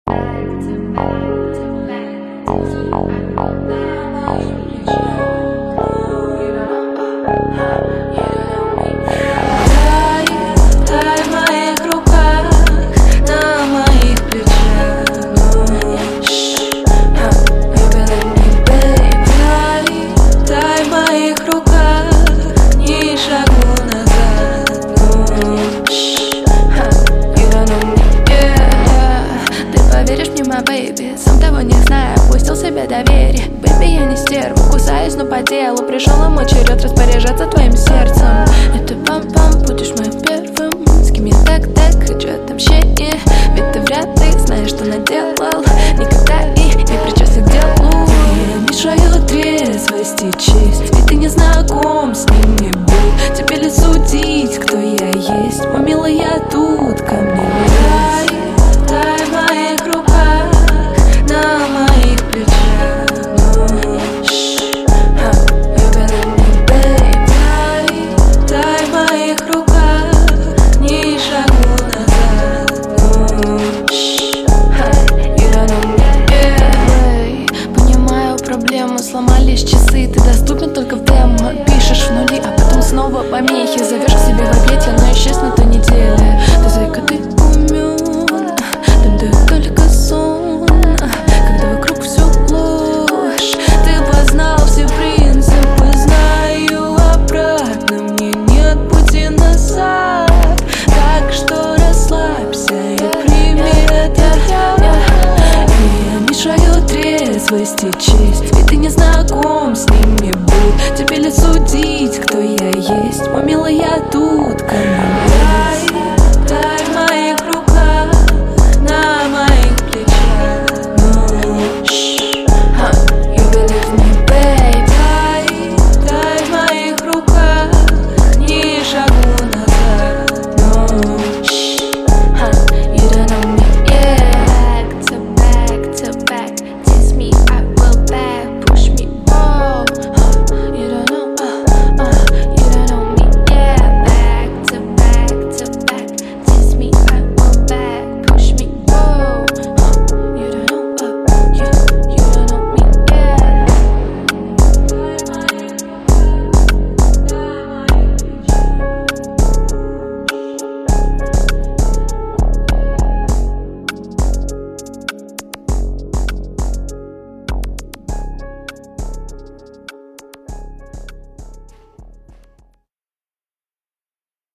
Тай в моих руках, на моих плечах. Тай в моих руках, ни шагу назад. Ты поверишь мне, my baby, сам того не зная, пустил себе доверие. Бэби, я не стерва, кусаюсь, но по делу. Пришел и мой черед распоряжаться твоим сердцем. Это пам-пам, будешь моим первым. С кем я так хочу отомщение. Ведь ты вряд ли знаешь, что наделал. Никогда и не причастен к делу. Я мешаю трезвости честь, ведь ты не знаком с ним не был. Тебе ли судить, кто я есть? О, милый, я тут, ко мне лезь. Тай в моих руках, на моих плечах. Тай в моих руках, ни шагу назад. Понимаю проблему, сломались часы. Ты доступен только в демо. Пишешь в нули, а потом снова помехи. Зовешь к себе в объятия, но исчез на той неделе. Ты, зайка, ты умен, там дает только сон. Когда вокруг все ложь, ты познал все принципы. Знаю, обратно мне нет пути назад. Так что расслабься и прими это. Я мешаю трезвости честь, ведь ты не знаком с ним